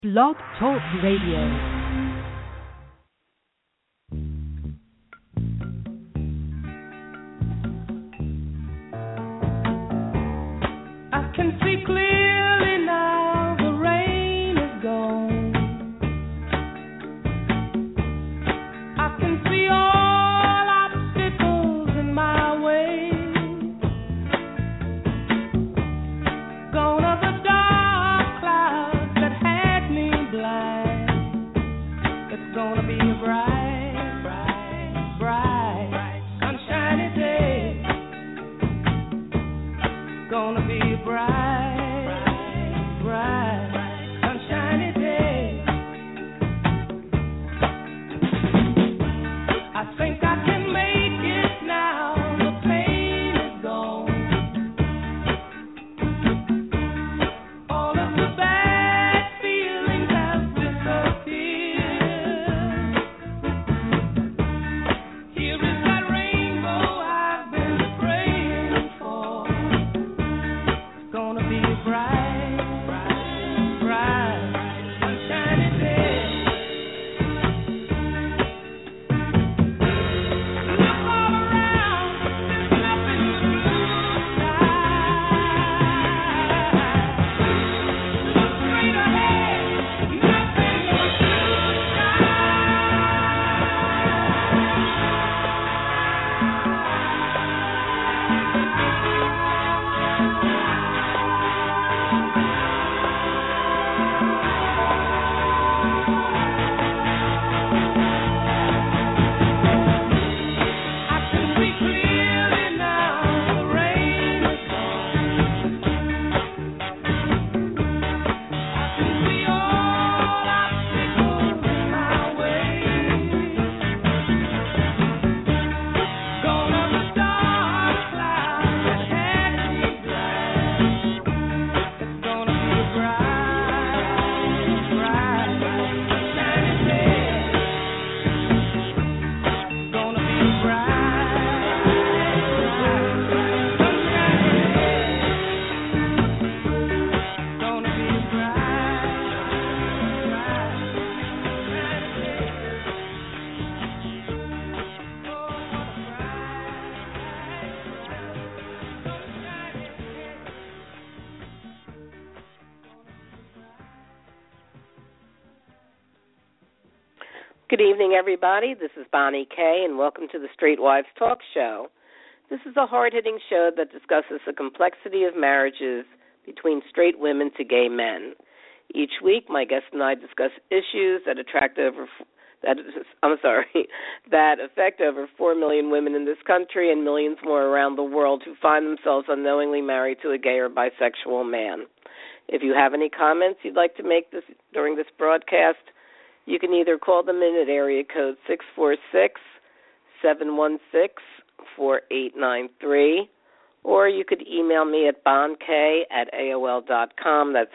Blog Talk Radio. I can see clearly now, the rain is gone. I can see all obstacles in my way. Gone are the dark clouds that had me blind. It's gonna be a bright, bright, bright, sunshiny day. Gonna be a bright, bright, sunshiny day. I think I can make it now. The pain is gone. All of the bad feelings have disappeared. Here is that rainbow I've been praying for. It's gonna be a bright, bright, bright, sunshiny day. Look all around, there's nothing but blue skies. Look straight ahead, nothing but blue I can see clearly now, the rain is gone. I can see all obstacles in my way. Gone are the dark clouds that had me blind. It's gonna be a bright, bright, sunshiny day. Gonna be a bright, bright, sunshiny day. Gonna be a bright, bright, sunshiny day. Oh, what a Good evening, everybody. This is Bonnie Kay, and welcome to the Straight Wives Talk Show. This is a hard-hitting show that discusses the complexity of marriages between straight women to gay men. Each week, my guest and I discuss issues that affect over 4 million women in this country and millions more around the world who find themselves unknowingly married to a gay or bisexual man. If you have any comments you'd like to make during this broadcast, you can either call them in at area code 646-716-4893, or you could email me at bonkay@aol.com. That's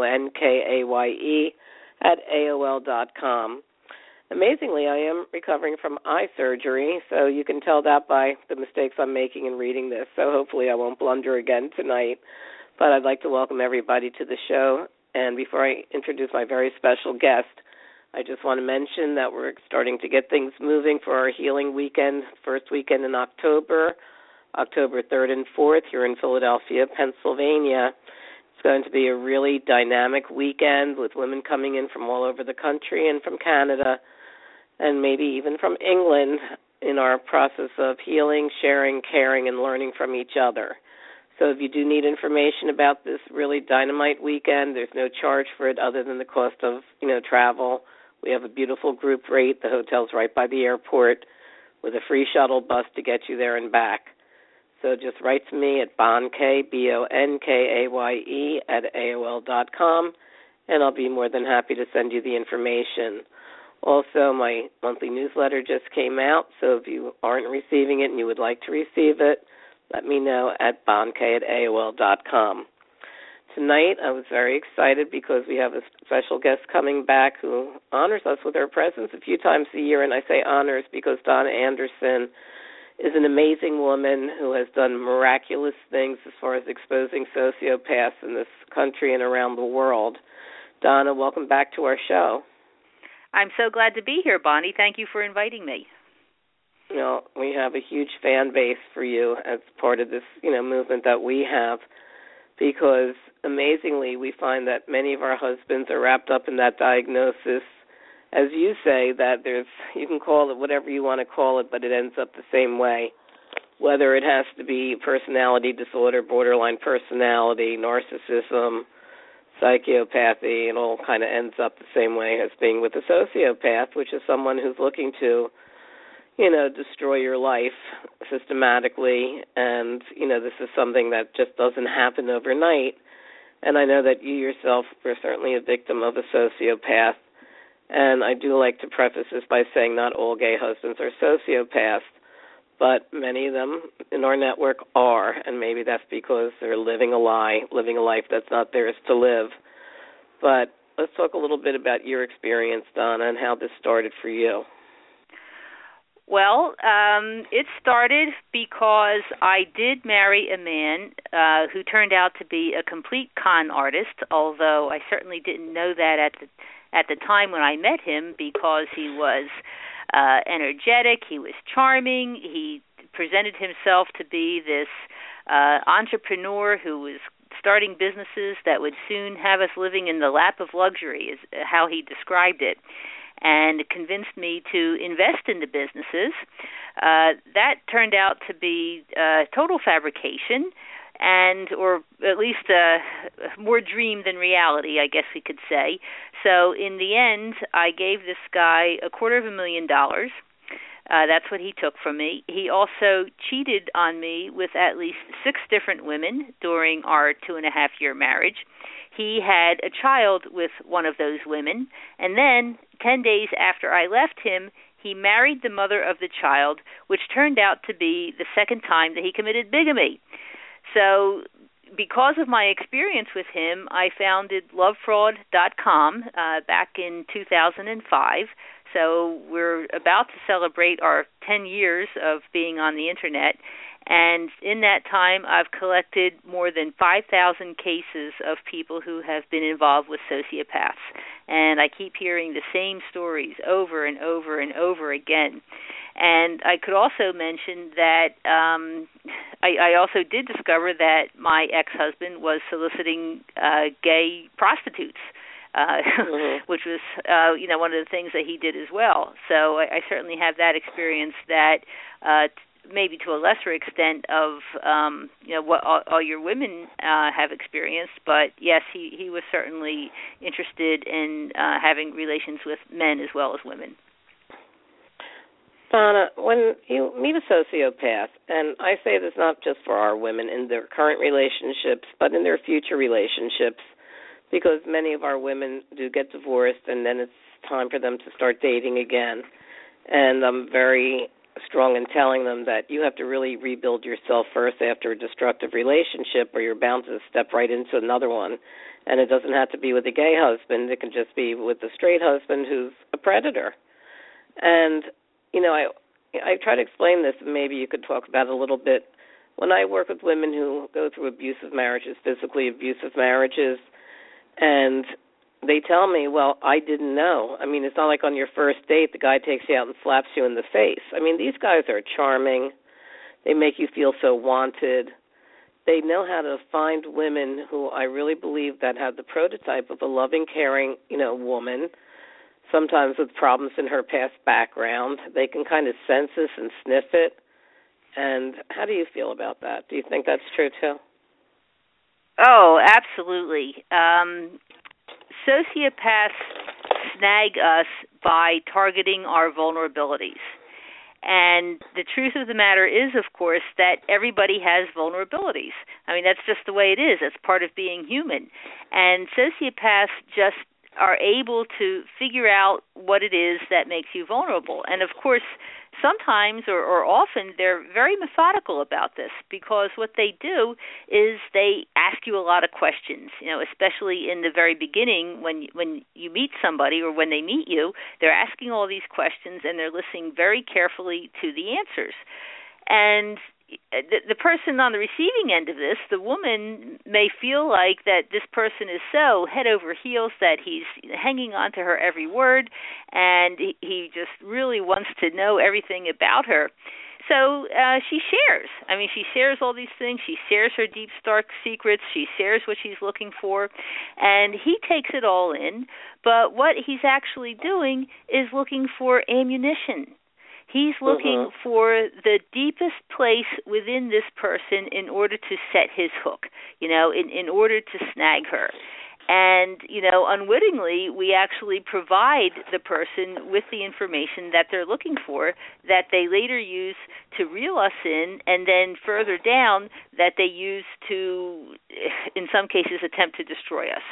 BONKAYE@AOL.com. Amazingly, I am recovering from eye surgery, so you can tell that by the mistakes I'm making in reading this, so hopefully I won't blunder again tonight. But I'd like to welcome everybody to the show, and before I introduce my very special guest, I just want to mention that we're starting to get things moving for our healing weekend, first weekend in October 3rd and 4th here in Philadelphia, Pennsylvania. It's going to be a really dynamic weekend with women coming in from all over the country and from Canada and maybe even from England in our process of healing, sharing, caring, and learning from each other. So if you do need information about this really dynamite weekend, there's no charge for it other than the cost of, travel. We have a beautiful group rate. The hotel's right by the airport with a free shuttle bus to get you there and back. So just write to me at Bonkay, BONKAYE @AOL.com, and I'll be more than happy to send you the information. Also, my monthly newsletter just came out, so if you aren't receiving it and you would like to receive it, let me know at Bonkay@AOL.com. Tonight, I was very excited because we have a special guest coming back who honors us with her presence a few times a year, and I say honors because Donna Anderson is an amazing woman who has done miraculous things as far as exposing sociopaths in this country and around the world. Donna, welcome back to our show. I'm so glad to be here, Bonnie. Thank you for inviting me. You know, we have a huge fan base for you as part of this, movement that we have, because amazingly we find that many of our husbands are wrapped up in that diagnosis. As you say, that you can call it whatever you want to call it, but it ends up the same way. Whether it has to be personality disorder, borderline personality, narcissism, psychopathy, it all kind of ends up the same way as being with a sociopath, which is someone who's looking to, destroy your life systematically. And, this is something that just doesn't happen overnight. And I know that you yourself were certainly a victim of a sociopath. And I do like to preface this by saying not all gay husbands are sociopaths, but many of them in our network are, and maybe that's because they're living a lie, living a life that's not theirs to live. But let's talk a little bit about your experience, Donna, and how this started for you. Well, it started because I did marry a man who turned out to be a complete con artist, although I certainly didn't know that at the time when I met him, because he was energetic, he was charming, he presented himself to be this entrepreneur who was starting businesses that would soon have us living in the lap of luxury, is how he described it, and convinced me to invest in the businesses. That turned out to be total fabrication, or at least more dream than reality, I guess we could say. So in the end, I gave this guy $250,000. That's what he took from me. He also cheated on me with at least 6 different women during our 2.5-year marriage. He had a child with one of those women, and then 10 days after I left him, he married the mother of the child, which turned out to be the second time that he committed bigamy. So because of my experience with him, I founded lovefraud.com back in 2005. So we're about to celebrate our 10 years of being on the Internet. And in that time, I've collected more than 5,000 cases of people who have been involved with sociopaths. And I keep hearing the same stories over and over and over again. And I could also mention that I also did discover that my ex-husband was soliciting gay prostitutes, which was, one of the things that he did as well. So I certainly have that experience that maybe to a lesser extent of, what all your women have experienced. But, yes, he was certainly interested in having relations with men as well as women. Donna, when you meet a sociopath, and I say this not just for our women in their current relationships, but in their future relationships, because many of our women do get divorced and then it's time for them to start dating again. And I'm very strong in telling them that you have to really rebuild yourself first after a destructive relationship, or you're bound to step right into another one. And it doesn't have to be with a gay husband. It can just be with a straight husband who's a predator. And I try to explain this, and maybe you could talk about it a little bit. When I work with women who go through abusive marriages, physically abusive marriages, and they tell me, well, I didn't know. I mean, it's not like on your first date the guy takes you out and slaps you in the face. I mean, these guys are charming. They make you feel so wanted. They know how to find women who I really believe that have the prototype of a loving, caring, woman, sometimes with problems in her past background. They can kind of sense this and sniff it. And how do you feel about that? Do you think that's true, too? Oh, absolutely. Sociopaths snag us by targeting our vulnerabilities. And the truth of the matter is, of course, that everybody has vulnerabilities. I mean, that's just the way it is. That's part of being human. And sociopaths just are able to figure out what it is that makes you vulnerable. And, of course, sometimes or often they're very methodical about this, because what they do is they ask you a lot of questions, especially in the very beginning when you meet somebody or when they meet you. They're asking all these questions and they're listening very carefully to the answers. And the person on the receiving end of this, the woman, may feel like that this person is so head over heels that he's hanging on to her every word, and he just really wants to know everything about her. So she shares. I mean, she shares all these things. She shares her deep, dark secrets. She shares what she's looking for, and he takes it all in. But what he's actually doing is looking for ammunition. He's looking for the deepest place within this person in order to set his hook, in order to snag her. And, unwittingly, we actually provide the person with the information that they're looking for, that they later use to reel us in, and then further down that they use to, in some cases, attempt to destroy us.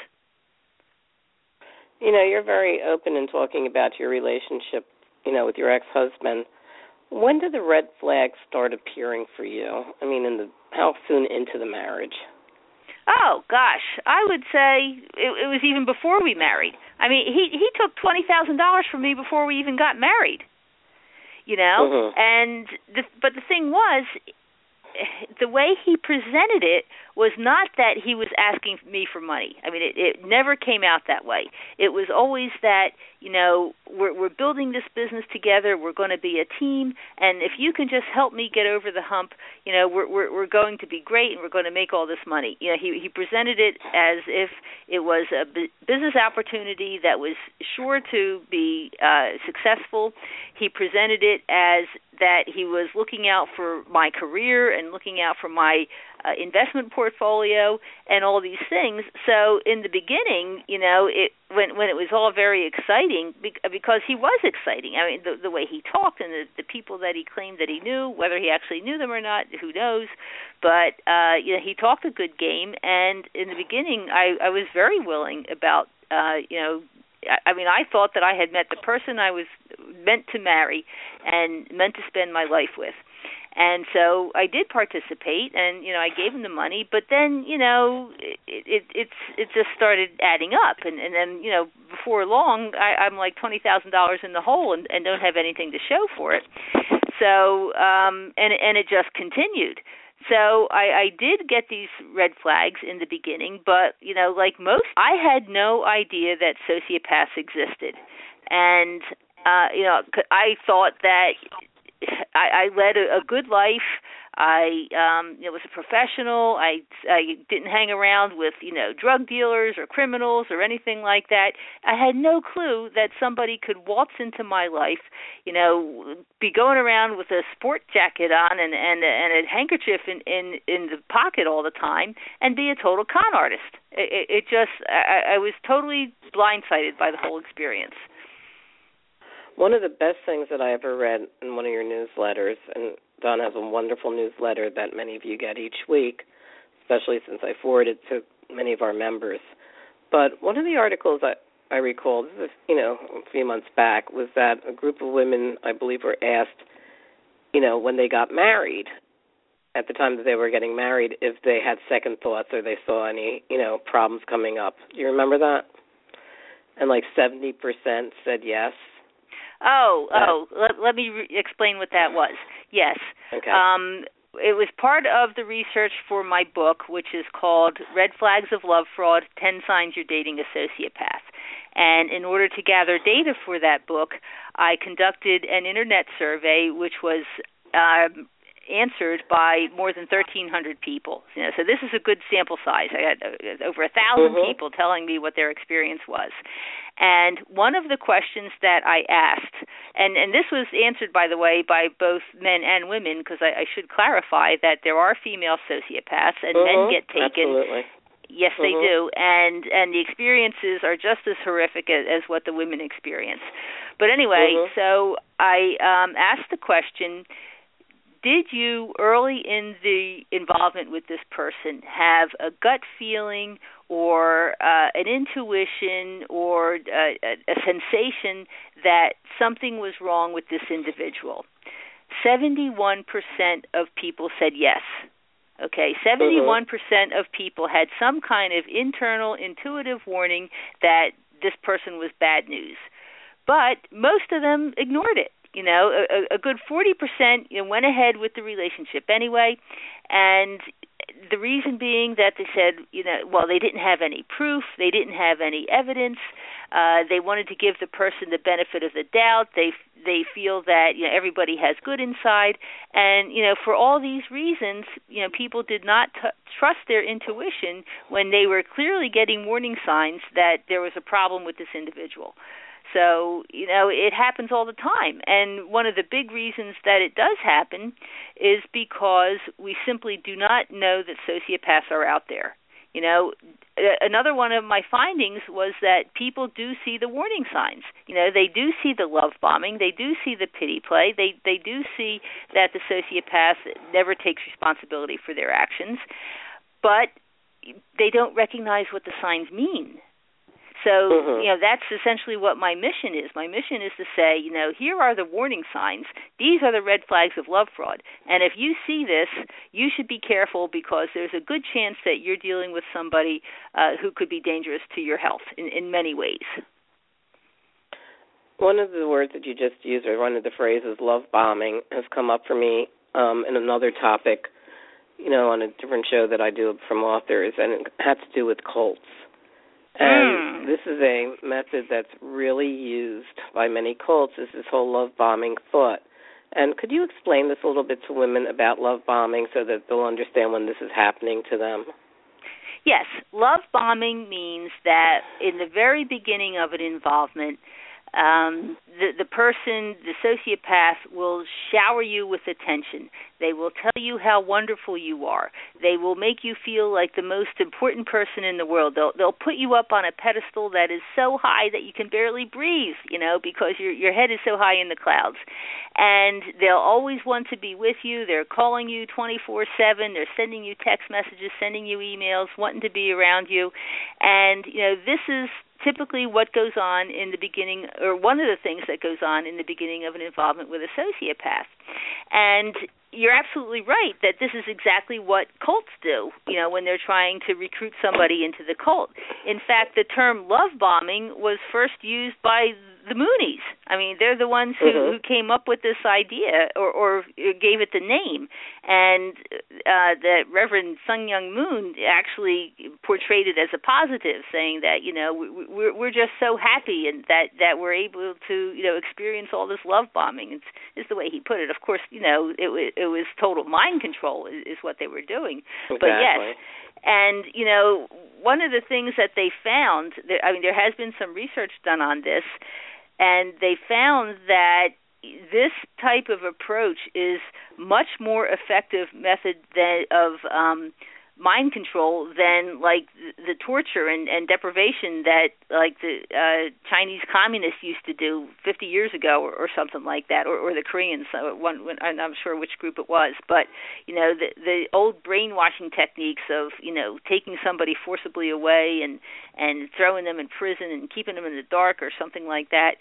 You're very open in talking about your relationship, with your ex-husband. When did the red flags start appearing for you? I mean, how soon into the marriage? Oh, gosh, I would say it was even before we married. I mean, he took $20,000 from me before we even got married, and but the thing was, the way he presented it was not that he was asking me for money. I mean, it never came out that way. It was always that, we're building this business together, we're going to be a team, and if you can just help me get over the hump, we're going to be great, and we're going to make all this money. He presented it as if it was a business opportunity that was sure to be successful. He presented it as that he was looking out for my career and looking out for my investment portfolio and all these things. So in the beginning, when it was all very exciting, because he was exciting. I mean, the way he talked and the people that he claimed that he knew, whether he actually knew them or not, who knows. But he talked a good game, and in the beginning, I was very willing about I thought that I had met the person I was meant to marry and meant to spend my life with. And so I did participate, and I gave him the money. But then it just started adding up, and then before long I'm like $20,000 in the hole and don't have anything to show for it. So and it just continued. So I did get these red flags in the beginning, but, like most, I had no idea that sociopaths existed. And, I thought that I led a good life. I was a professional. I didn't hang around with, drug dealers or criminals or anything like that. I had no clue that somebody could waltz into my life, be going around with a sport jacket on and a handkerchief in the pocket all the time and be a total con artist. I was totally blindsided by the whole experience. One of the best things that I ever read in one of your newsletters, and Dawn has a wonderful newsletter that many of you get each week, especially since I forward it to many of our members. But one of the articles I recall, this is, a few months back, was that a group of women, I believe, were asked, when they got married, at the time that they were getting married, if they had second thoughts or they saw any, problems coming up. Do you remember that? And like 70% said yes. Let me explain what that was. Yes. Okay. It was part of the research for my book, which is called Red Flags of Love Fraud, 10 Signs You're Dating a Sociopath. And in order to gather data for that book, I conducted an internet survey, which was answered by more than 1,300 people. So this is a good sample size. I had over 1,000 people telling me what their experience was. And one of the questions that I asked, and this was answered, by the way, by both men and women, because I should clarify that there are female sociopaths and men get taken. Absolutely. Yes, they do, and the experiences are just as horrific as what the women experience. But anyway, so I asked the question, did you, early in the involvement with this person, have a gut feeling or an intuition or a sensation that something was wrong with this individual? 71% of people said yes. Okay, 71% of people had some kind of internal intuitive warning that this person was bad news. But most of them ignored it. You know, a good 40% went ahead with the relationship anyway, and the reason being that they said, well, they didn't have any proof, they didn't have any evidence. They wanted to give the person the benefit of the doubt. They feel that everybody has good inside, and for all these reasons, people did not trust their intuition when they were clearly getting warning signs that there was a problem with this individual. So, it happens all the time. And one of the big reasons that it does happen is because we simply do not know that sociopaths are out there. Another one of my findings was that people do see the warning signs. They do see the love bombing. They do see the pity play. They do see that the sociopath never takes responsibility for their actions. But they don't recognize what the signs mean. So, that's essentially what my mission is. My mission is to say, here are the warning signs. These are the red flags of love fraud. And if you see this, you should be careful because there's a good chance that you're dealing with somebody who could be dangerous to your health in many ways. One of the words that you just used, or one of the phrases, love bombing, has come up for me in another topic, on a different show that I do from authors, and it had to do with cults. And this is a method that's really used by many cults, is this whole love bombing thought. And could you explain this a little bit to women about love bombing so that they'll understand when this is happening to them? Yes. Love bombing means that in the very beginning of an involvement, the person, the sociopath, will shower you with attention. They will tell you how wonderful you are. They will make you feel like the most important person in the world. They'll put you up on a pedestal that is so high that you can barely breathe, because your head is so high in the clouds. And they'll always want to be with you. They're calling you 24/7. They're sending you text messages, sending you emails, wanting to be around you. And, this is typically what goes on in the beginning, or one of the things that goes on in the beginning of an involvement with a sociopath. And you're absolutely right that this is exactly what cults do, when they're trying to recruit somebody into the cult. In fact, the term love bombing was first used by the Moonies. I mean, they're the ones who came up with this idea or gave it the name. And the Reverend Sun Myung Moon actually portrayed it as a positive, saying that, we're just so happy and that we're able to, experience all this love bombing, is the way he put it. Of course, it was total mind control is what they were doing. Exactly. But yes. And, one of the things that they found, there has been some research done on this, and they found that this type of approach is much more effective method of mind control than like the torture and deprivation that like the Chinese communists used to do 50 years ago or something like that, or the Koreans. I'm not sure which group it was, but the old brainwashing techniques of taking somebody forcibly away and throwing them in prison and keeping them in the dark or something like that.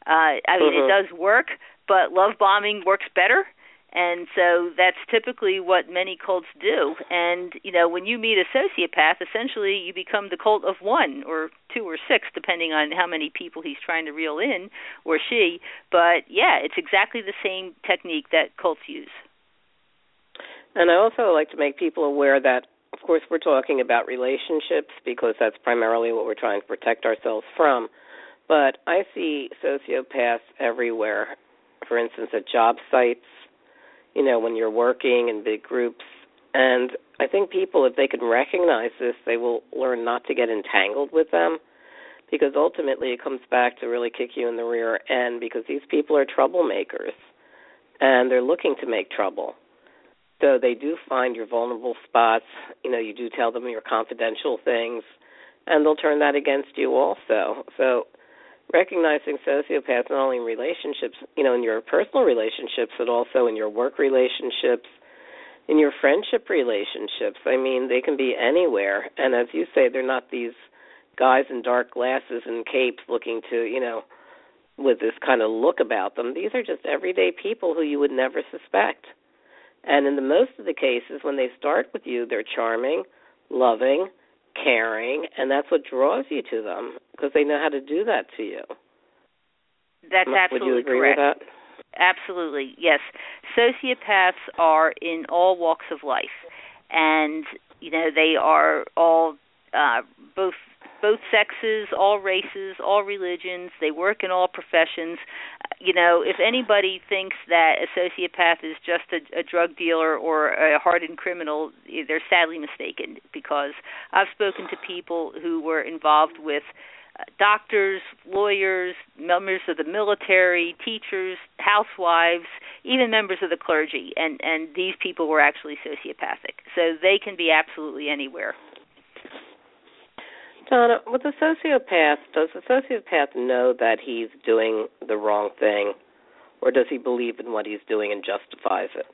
It does work, but love bombing works better. And so that's typically what many cults do. And, when you meet a sociopath, essentially you become the cult of one or two or six, depending on how many people he's trying to reel in, or she. But, yeah, it's exactly the same technique that cults use. And I also like to make people aware that, of course, we're talking about relationships because that's primarily what we're trying to protect ourselves from. But I see sociopaths everywhere, for instance, at job sites, when you're working in big groups. And I think people, if they can recognize this, they will learn not to get entangled with them, because ultimately it comes back to really kick you in the rear end, because these people are troublemakers, and they're looking to make trouble. So they do find your vulnerable spots. You do tell them your confidential things, and they'll turn that against you also. So recognizing sociopaths not only in relationships, in your personal relationships, but also in your work relationships, in your friendship relationships. They can be anywhere. And as you say, they're not these guys in dark glasses and capes looking to, with this kind of look about them. These are just everyday people who you would never suspect. And in the most of the cases, when they start with you, they're charming, loving, caring, and that's what draws you to them, because they know how to do that to you. That's absolutely correct. Would you agree correct. with that? Absolutely, yes. Sociopaths are in all walks of life, and they are all both sexes, all races, all religions. They work in all professions. If anybody thinks that a sociopath is just a drug dealer or a hardened criminal, they're sadly mistaken, because I've spoken to people who were involved with doctors, lawyers, members of the military, teachers, housewives, even members of the clergy, and these people were actually sociopathic. So they can be absolutely anywhere. Donna, with a sociopath, does the sociopath know that he's doing the wrong thing, or does he believe in what he's doing and justifies it?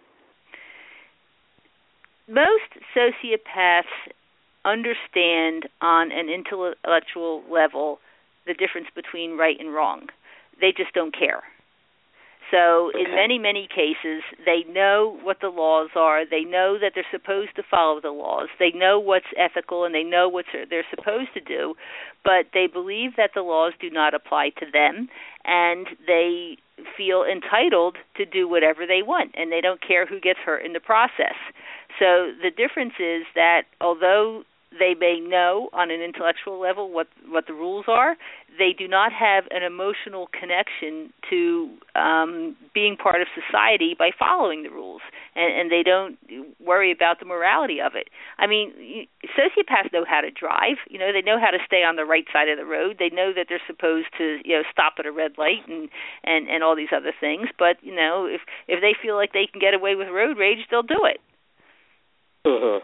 Most sociopaths understand on an intellectual level the difference between right and wrong. They just don't care. So in many, many cases, they know what the laws are. They know that they're supposed to follow the laws. They know what's ethical, and they know what they're supposed to do, but they believe that the laws do not apply to them, and they feel entitled to do whatever they want, and they don't care who gets hurt in the process. So the difference is that although they may know on an intellectual level what the rules are, they do not have an emotional connection to being part of society by following the rules, and they don't worry about the morality of it. I mean, sociopaths know how to drive. They know how to stay on the right side of the road. They know that they're supposed to stop at a red light and all these other things. But if they feel like they can get away with road rage, they'll do it. Mm-hmm.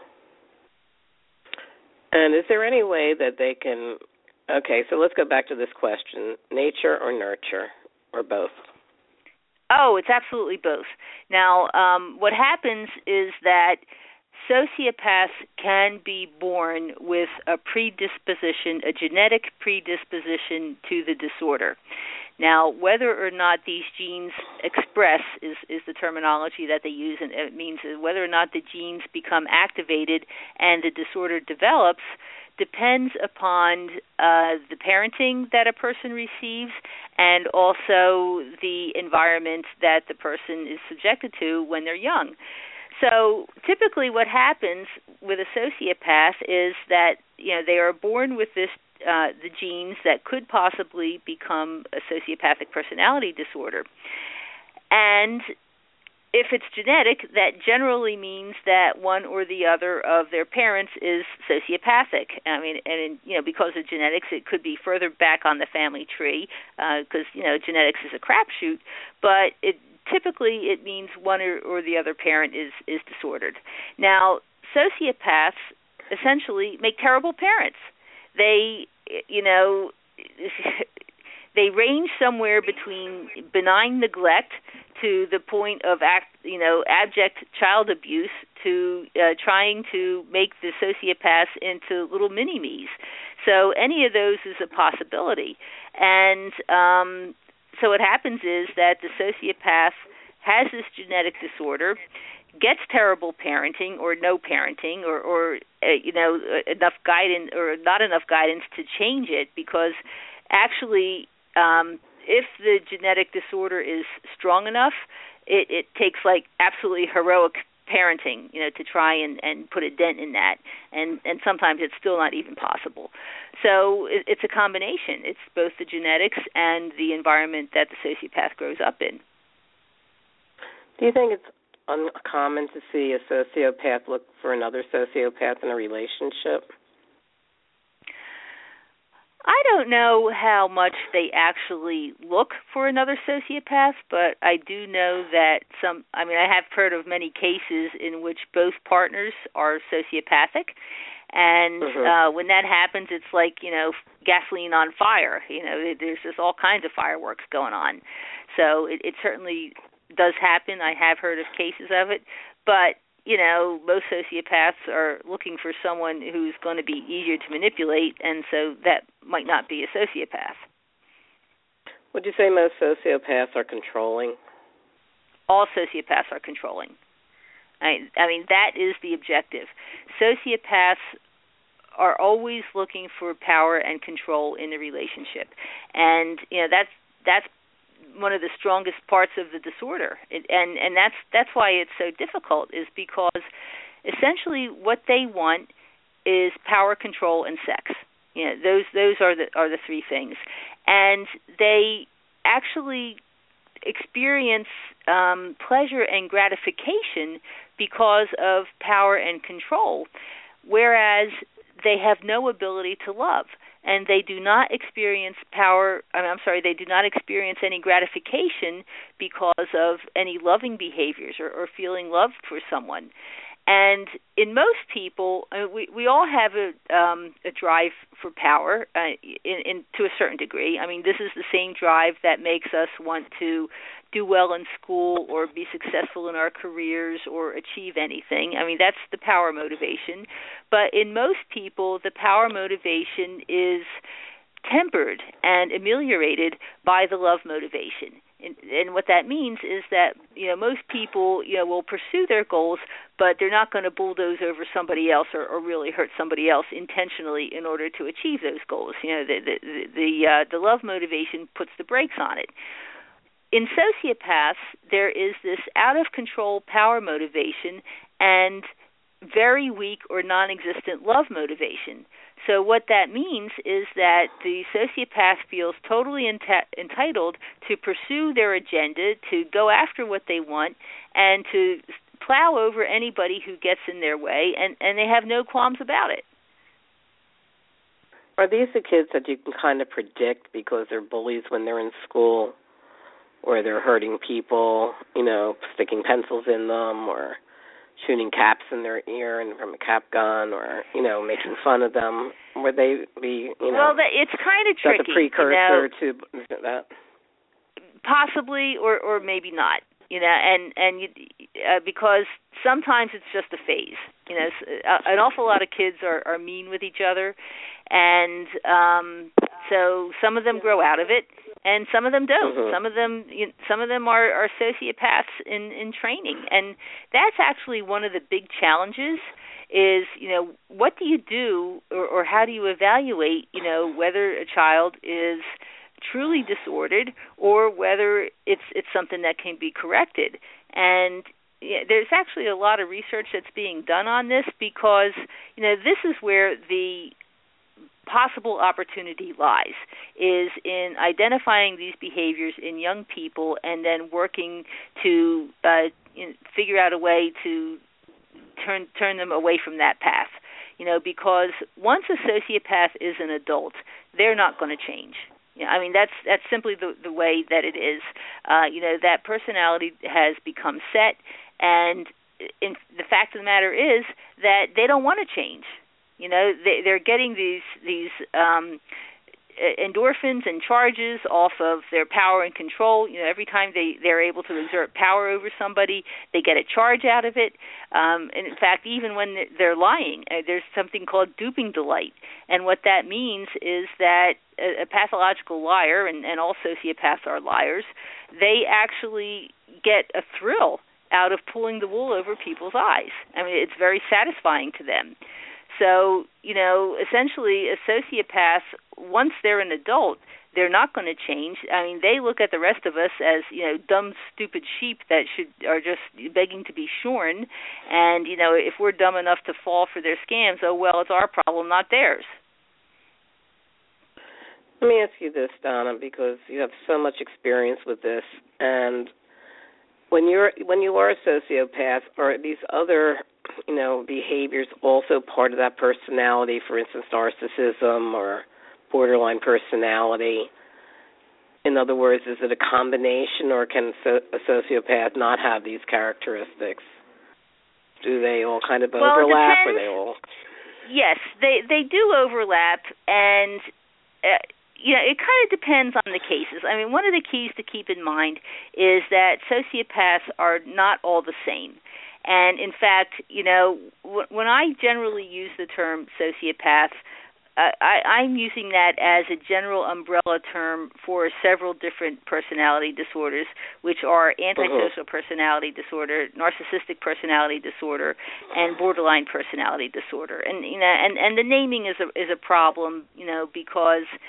And is there any way that they can... Okay, so let's go back to this question. Nature or nurture, or both? Oh, it's absolutely both. Now, what happens is that sociopaths can be born with a predisposition, a genetic predisposition to the disorder. Now, whether or not these genes express is the terminology that they use, and it means whether or not the genes become activated and the disorder develops depends upon the parenting that a person receives and also the environment that the person is subjected to when they're young. So typically what happens with a sociopath is that they are born with this the genes that could possibly become a sociopathic personality disorder. And if it's genetic, that generally means that one or the other of their parents is sociopathic. I mean, and because of genetics, it could be further back on the family tree because genetics is a crapshoot. But typically it means one or the other parent is disordered. Now, sociopaths essentially make terrible parents. They range somewhere between benign neglect to the point of abject child abuse to trying to make the sociopaths into little mini-me's. So any of those is a possibility. And so what happens is that the sociopath has this genetic disorder, gets terrible parenting or no parenting or enough guidance or not enough guidance to change it, because actually if the genetic disorder is strong enough, it takes like absolutely heroic parenting, to try and put a dent in that, and sometimes it's still not even possible. So it's a combination. It's both the genetics and the environment that the sociopath grows up in. Do you think it's uncommon to see a sociopath look for another sociopath in a relationship? I don't know how much they actually look for another sociopath, but I do know that I have heard of many cases in which both partners are sociopathic, and when that happens, it's like, gasoline on fire. There's just all kinds of fireworks going on. So it certainly does happen. I have heard of cases of it, but most sociopaths are looking for someone who's going to be easier to manipulate, and so that might not be a sociopath. Would you say most sociopaths are controlling? All sociopaths are controlling. I mean, that is the objective. Sociopaths are always looking for power and control in the relationship, and that's one of the strongest parts of the disorder, and that's why it's so difficult, is because essentially what they want is power, control, and sex. Those are the three things, and they actually experience pleasure and gratification because of power and control, whereas they have no ability to love, and they do not experience they do not experience any gratification because of any loving behaviors or feeling loved for someone. And in most people, we all have a drive for power in to a certain degree. I mean, this is the same drive that makes us want to do well in school or be successful in our careers or achieve anything. I mean, that's the power motivation. But in most people, the power motivation is tempered and ameliorated by the love motivation. And what that means is that most people will pursue their goals, but they're not going to bulldoze over somebody else or really hurt somebody else intentionally in order to achieve those goals. The love motivation puts the brakes on it. In sociopaths, there is this out of control power motivation and very weak or non-existent love motivation. So what that means is that the sociopath feels totally entitled to pursue their agenda, to go after what they want, and to plow over anybody who gets in their way, and they have no qualms about it. Are these the kids that you can kind of predict because they're bullies when they're in school, or they're hurting people, sticking pencils in them, or shooting caps in their ear and from a cap gun, or making fun of them? Would they be Well, it's kind of tricky. That's a precursor to that. Possibly, or maybe not. Because sometimes it's just a phase. An awful lot of kids are mean with each other, and so some of them grow out of it, and some of them don't. Mm-hmm. Some of them are sociopaths in training, and that's actually one of the big challenges. Is what do you do, or how do you evaluate whether a child is truly disordered or whether it's something that can be corrected? And there's actually a lot of research that's being done on this, because this is where the possible opportunity lies, is in identifying these behaviors in young people and then working to figure out a way to turn them away from that path. Because once a sociopath is an adult, they're not going to change. That's simply the way that it is. That personality has become set, and the fact of the matter is that they don't want to change. They're getting these endorphins and charges off of their power and control. Every time they're able to exert power over somebody, they get a charge out of it. And in fact, even when they're lying, there's something called duping delight. And what that means is that a pathological liar, and all sociopaths are liars, they actually get a thrill out of pulling the wool over people's eyes. It's very satisfying to them. So, essentially a sociopath, once they're an adult, they're not going to change. They look at the rest of us as, dumb, stupid sheep that are just begging to be shorn. And, if we're dumb enough to fall for their scams, oh, well, it's our problem, not theirs. Let me ask you this, Donna, because you have so much experience with this. And when you are a sociopath, are these other behaviors also part of that personality? For instance, narcissism or borderline personality. In other words, is it a combination, or can a sociopath not have these characteristics? Do they all kind of overlap, or they all? Yes, they do overlap, and it kind of depends on the cases. One of the keys to keep in mind is that sociopaths are not all the same. And in fact, when I generally use the term sociopath, I'm using that as a general umbrella term for several different personality disorders, which are antisocial personality disorder, narcissistic personality disorder, and borderline personality disorder. And the naming is a problem, because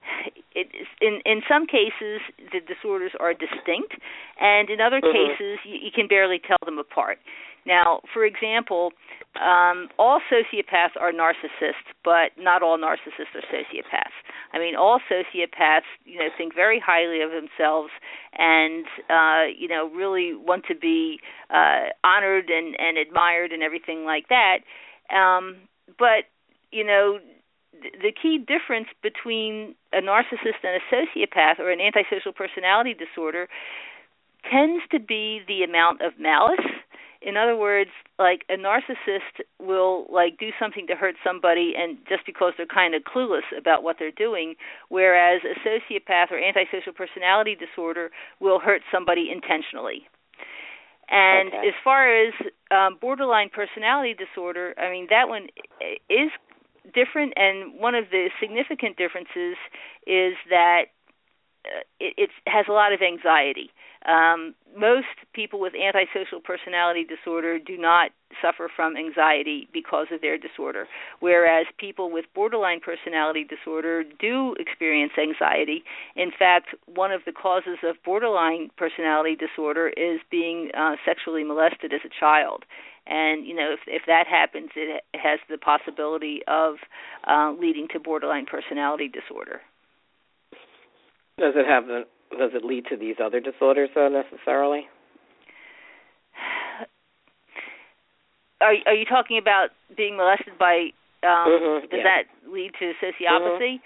in some cases the disorders are distinct, and in other cases you can barely tell them apart. Now, for example, all sociopaths are narcissists, but not all narcissists are sociopaths. I mean, all sociopaths, think very highly of themselves and, really want to be honored and admired and everything like that. But, the key difference between a narcissist and a sociopath or an antisocial personality disorder tends to be the amount of malice. In other words, like a narcissist will do something to hurt somebody and just because they're kind of clueless about what they're doing, whereas a sociopath or antisocial personality disorder will hurt somebody intentionally. And as far as borderline personality disorder, I mean, that one is different, and one of the significant differences is that it has a lot of anxiety. Most people with antisocial personality disorder do not suffer from anxiety because of their disorder, whereas people with borderline personality disorder do experience anxiety. In fact, one of the causes of borderline personality disorder is being sexually molested as a child. And, if that happens, it has the possibility of leading to borderline personality disorder. Does it lead to these other disorders, though, necessarily? Are you talking about being molested by, does that lead to sociopathy?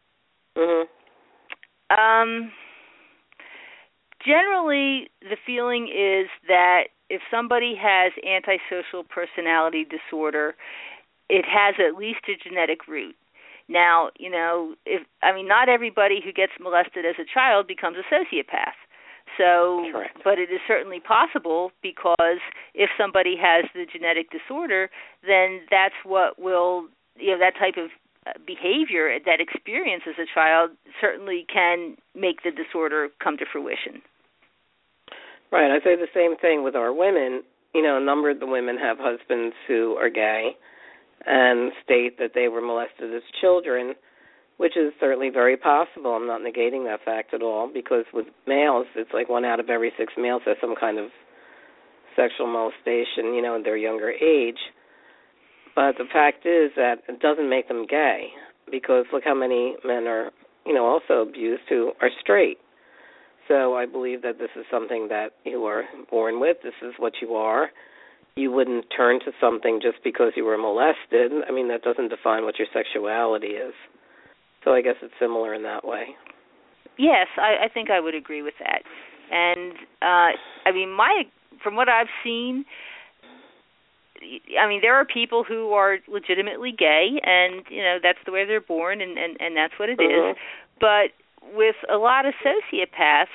Generally, the feeling is that if somebody has antisocial personality disorder, it has at least a genetic root. Now, not everybody who gets molested as a child becomes a sociopath. So, correct. But it is certainly possible, because if somebody has the genetic disorder, then that's what will, that type of behavior, that experience as a child certainly can make the disorder come to fruition. Right. I say the same thing with our women. A number of the women have husbands who are gay and state that they were molested as children, which is certainly very possible. I'm not negating that fact at all, because with males, it's like 1 out of every 6 males has some kind of sexual molestation, in their younger age. But the fact is that it doesn't make them gay, because look how many men are, also abused who are straight. So I believe that this is something that you are born with. This is what you are. You wouldn't turn to something just because you were molested. I mean, that doesn't define what your sexuality is. So I guess it's similar in that way. Yes, I think I would agree with that. And, from what I've seen, there are people who are legitimately gay, and, that's the way they're born, and that's what it is. But with a lot of sociopaths,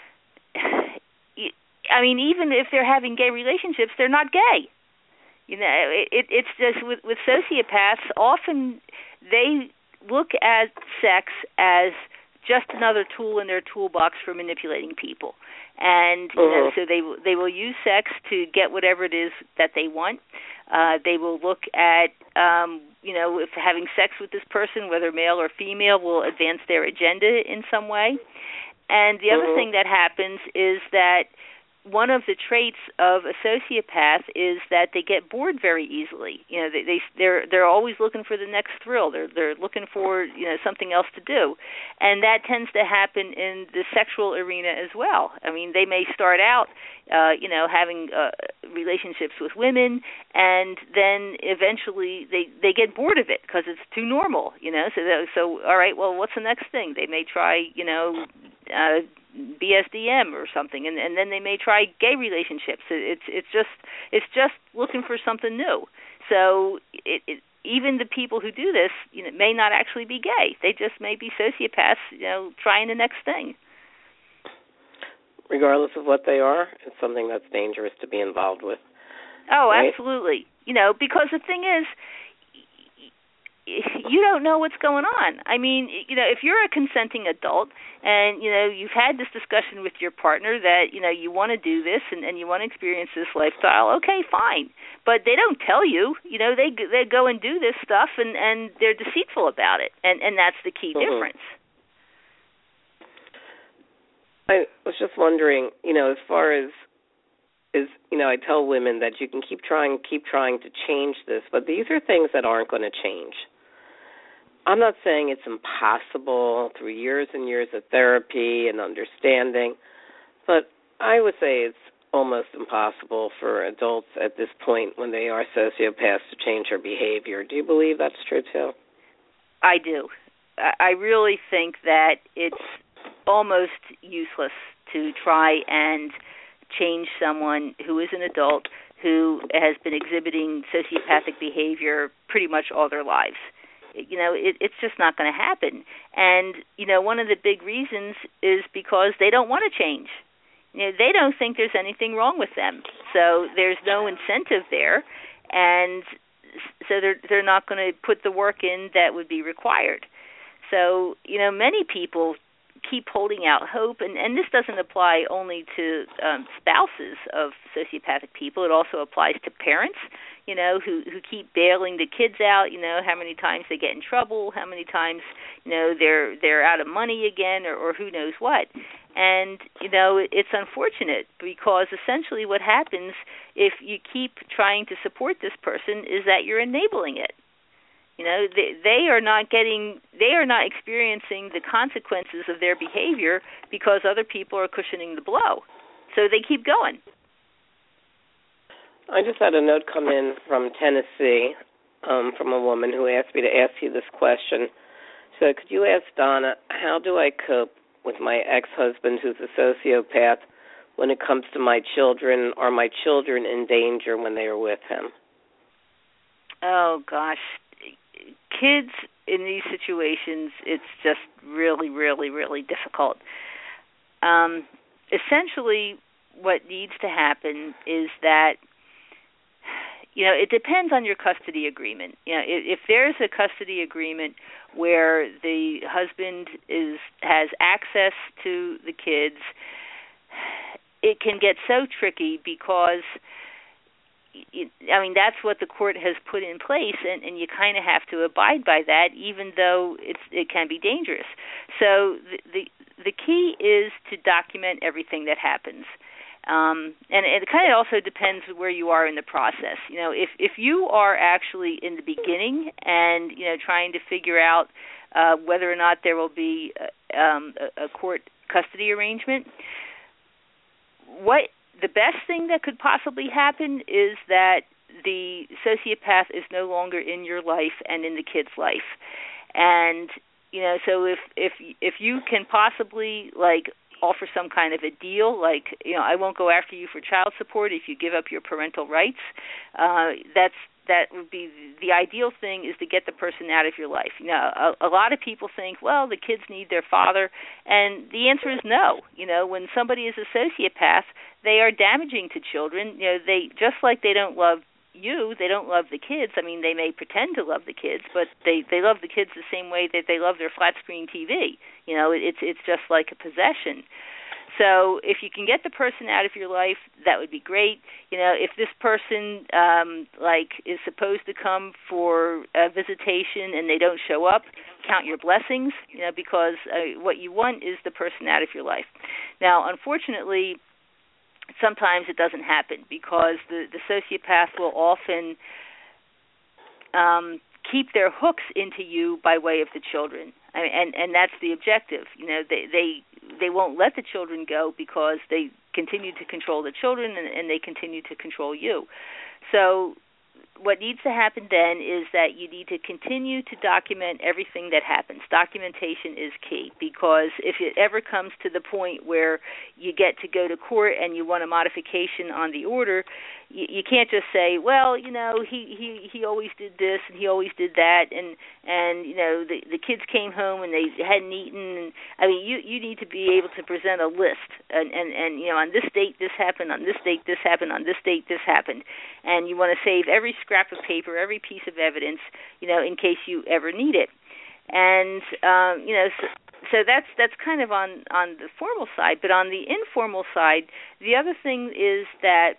even if they're having gay relationships, they're not gay. It's just with sociopaths, often they look at sex as just another tool in their toolbox for manipulating people. And so they will use sex to get whatever it is that they want. They will look at if having sex with this person, whether male or female, will advance their agenda in some way. And the other thing that happens is that one of the traits of a sociopath is that they get bored very easily. They're always looking for the next thrill. They're looking for something else to do, and that tends to happen in the sexual arena as well. They may start out having relationships with women, and then eventually they get bored of it because it's too normal. So all right, well, what's the next thing? They may try BSDM or something, and then they may try gay relationships. It's just looking for something new. So even the people who do this, may not actually be gay. They just may be sociopaths, trying the next thing. Regardless of what they are, it's something that's dangerous to be involved with. Oh, right? Absolutely. Because the thing is, you don't know what's going on. If you're a consenting adult and, you've had this discussion with your partner that, you want to do this and you want to experience this lifestyle, okay, fine. But they don't tell you, they go and do this stuff and they're deceitful about it. And that's the key difference. I was just wondering, as far as I tell women that you can keep trying to change this, but these are things that aren't going to change. I'm not saying it's impossible through years and years of therapy and understanding, but I would say it's almost impossible for adults at this point when they are sociopaths to change their behavior. Do you believe that's true too? I do. I really think that it's almost useless to try and change someone who is an adult who has been exhibiting sociopathic behavior pretty much all their lives. It's just not going to happen. And, one of the big reasons is because they don't want to change. They don't think there's anything wrong with them. So there's no incentive there. And so they're not going to put the work in that would be required. So, many people keep holding out hope, and this doesn't apply only to spouses of sociopathic people. It also applies to parents, who keep bailing the kids out. How many times they get in trouble, how many times they're out of money again, or who knows what. And it's unfortunate because essentially what happens if you keep trying to support this person is that you're enabling it. They are not experiencing the consequences of their behavior because other people are cushioning the blow. So they keep going. I just had a note come in from Tennessee from a woman who asked me to ask you this question. So could you ask Donna, how do I cope with my ex-husband who's a sociopath when it comes to my children? Are my children in danger when they are with him? Oh, gosh. Kids in these situations, it's just really, really, really difficult. Essentially, what needs to happen is that, it depends on your custody agreement. If there's a custody agreement where the husband has access to the kids, it can get so tricky because that's what the court has put in place, and you kind of have to abide by that, even though it can be dangerous. So the key is to document everything that happens. And it kind of also depends where you are in the process. If you are actually in the beginning and trying to figure out whether or not there will be a court custody arrangement, the best thing that could possibly happen is that the sociopath is no longer in your life and in the kid's life. And, so if you can possibly, offer some kind of a deal, I won't go after you for child support if you give up your parental rights, that would be the ideal thing, is to get the person out of your life. A lot of people think, well, the kids need their father, and the answer is no. When somebody is a sociopath, they are damaging to children. They just like they don't love you, they don't love the kids. They may pretend to love the kids, but they love the kids the same way that they love their flat screen TV. It's just like a possession. So if you can get the person out of your life, that would be great. If this person is supposed to come for a visitation and they don't show up, count your blessings, because what you want is the person out of your life. Now, unfortunately, sometimes it doesn't happen because the sociopath will often keep their hooks into you by way of the children, and that's the objective. They won't let the children go because they continue to control the children and they continue to control you. So what needs to happen then is that you need to continue to document everything that happens. Documentation is key, because if it ever comes to the point where you get to go to court and you want a modification on the order, you can't just say, well, he always did this and he always did that, and the kids came home and they hadn't eaten. You need to be able to present a list, and on this date this happened, on this date this happened, on this date this happened, and you want to save every scrap of paper, every piece of evidence, in case you ever need it. And so that's kind of on the formal side. But on the informal side, the other thing is that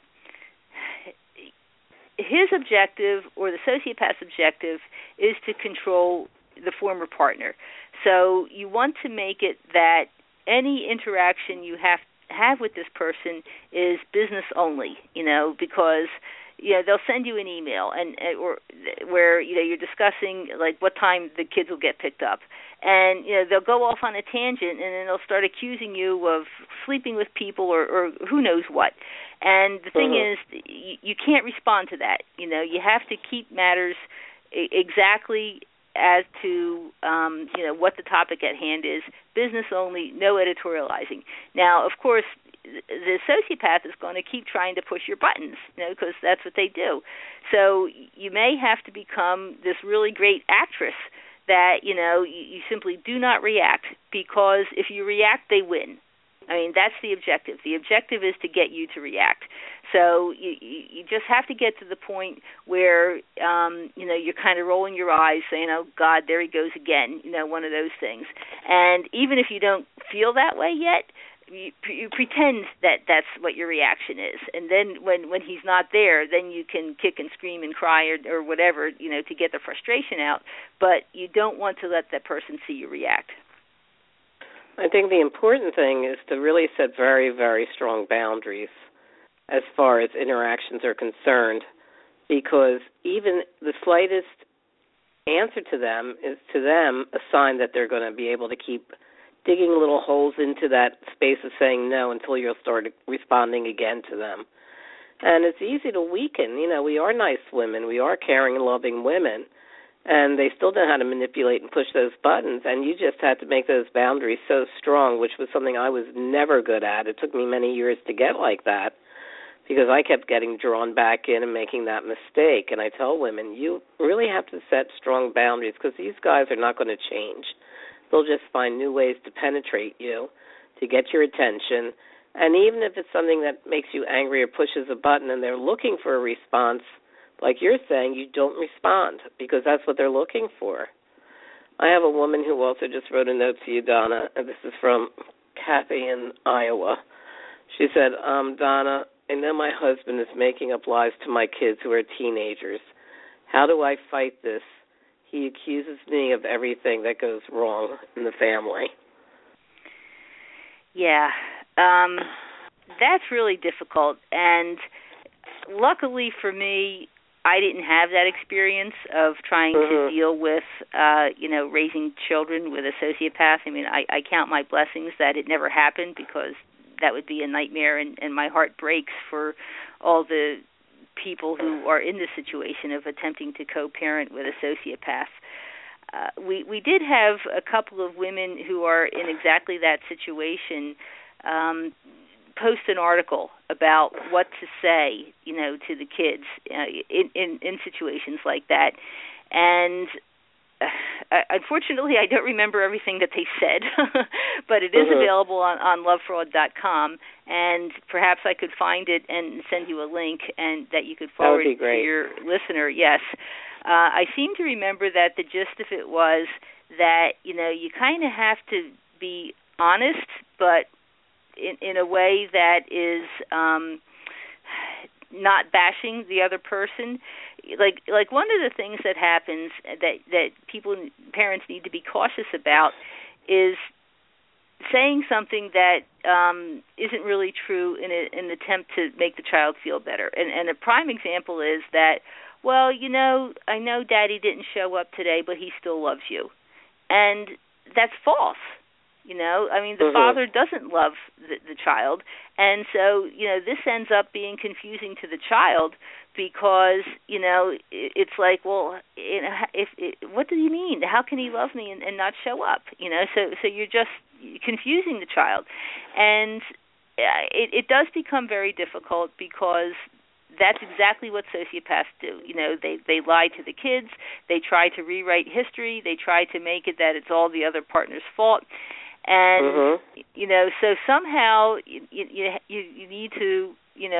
his objective, or the sociopath's objective, is to control the former partner. So you want to make it that any interaction you have with this person is business only, because they'll send you an email or where you're discussing like what time the kids will get picked up, and they'll go off on a tangent, and then they'll start accusing you of sleeping with people or who knows what. And the thing is, you can't respond to that. You have to keep matters exactly as to what the topic at hand is. Business only, no editorializing. Now, of course, the sociopath is going to keep trying to push your buttons, because that's what they do. So you may have to become this really great actress that you simply do not react, because if you react, they win. I mean, that's the objective. The objective is to get you to react. So you just have to get to the point where, you're kind of rolling your eyes saying, oh, God, there he goes again, one of those things. And even if you don't feel that way yet, you pretend that that's what your reaction is. And then when he's not there, then you can kick and scream and cry or whatever, to get the frustration out. But you don't want to let that person see you react. I think the important thing is to really set very, very strong boundaries as far as interactions are concerned, because even the slightest answer to them is to them a sign that they're going to be able to keep digging little holes into that space of saying no until you'll start responding again to them. And it's easy to weaken. We are nice women. We are caring and loving women. And they still know how to manipulate and push those buttons, and you just had to make those boundaries so strong, which was something I was never good at. It took me many years to get like that because I kept getting drawn back in and making that mistake. And I tell women, you really have to set strong boundaries because these guys are not going to change. They'll just find new ways to penetrate you, to get your attention, and even if it's something that makes you angry or pushes a button and they're looking for a response, like you're saying, you don't respond because that's what they're looking for. I have a woman who also just wrote a note to you, Donna, and this is from Kathy in Iowa. She said, Donna, I know my husband is making up lies to my kids who are teenagers. How do I fight this? He accuses me of everything that goes wrong in the family. Yeah, that's really difficult. And luckily for me, I didn't have that experience of trying to deal with, raising children with a sociopath. I mean, I count my blessings that it never happened because that would be a nightmare, and my heart breaks for all the people who are in the situation of attempting to co-parent with a sociopath. We did have a couple of women who are in exactly that situation post an article about what to say, to the kids in situations like that. And unfortunately, I don't remember everything that they said, but it is available on lovefraud.com, and perhaps I could find it and send you a link and that you could forward to your listener. Yes. I seem to remember that the gist of it was that, you kind of have to be honest, but in a way that is not bashing the other person. Like one of the things that happens that parents need to be cautious about is saying something that isn't really true in an attempt to make the child feel better. And a prime example is that, well, I know Daddy didn't show up today, but he still loves you. And that's false. The father doesn't love the child, and so, this ends up being confusing to the child because, it's like, well, what do you mean? How can he love me and not show up? So you're just confusing the child, and it does become very difficult because that's exactly what sociopaths do. They lie to the kids, they try to rewrite history, they try to make it that it's all the other partner's fault. And, so somehow you need to,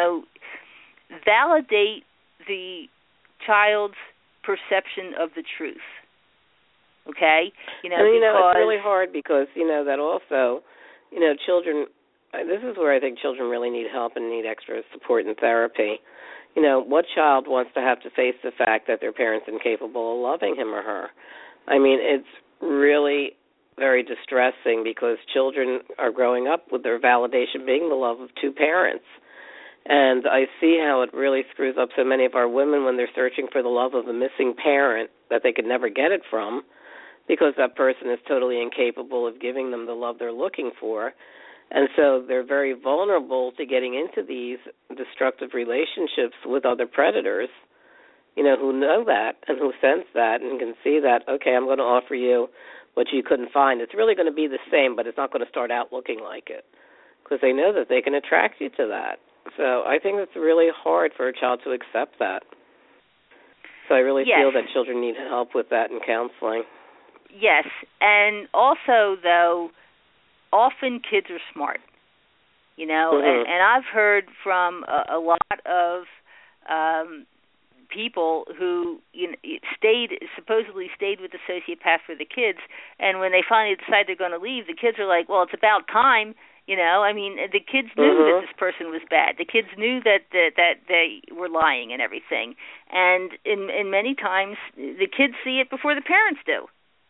validate the child's perception of the truth. Okay? It's really hard because, that also, children, this is where I think children really need help and need extra support and therapy. What child wants to have to face the fact that their parent's incapable of loving him or her? I mean, it's really very distressing because children are growing up with their validation being the love of two parents. And I see how it really screws up so many of our women when they're searching for the love of a missing parent that they could never get it from because that person is totally incapable of giving them the love they're looking for. And so they're very vulnerable to getting into these destructive relationships with other predators, you know, who know that and who sense that and can see that, okay, I'm going to offer you what you couldn't find. It's really going to be the same, but it's not going to start out looking like it because they know that they can attract you to that. So I think it's really hard for a child to accept that. So I really feel that children need help with that in counseling. Yes, and also, though, often kids are smart, you know, and I've heard from a lot of people who supposedly stayed with the sociopath for the kids, and when they finally decide they're going to leave, the kids are like, well, it's about time, you know. I mean, the kids knew that this person was bad. The kids knew that they were lying and everything, and in many times the kids see it before the parents do.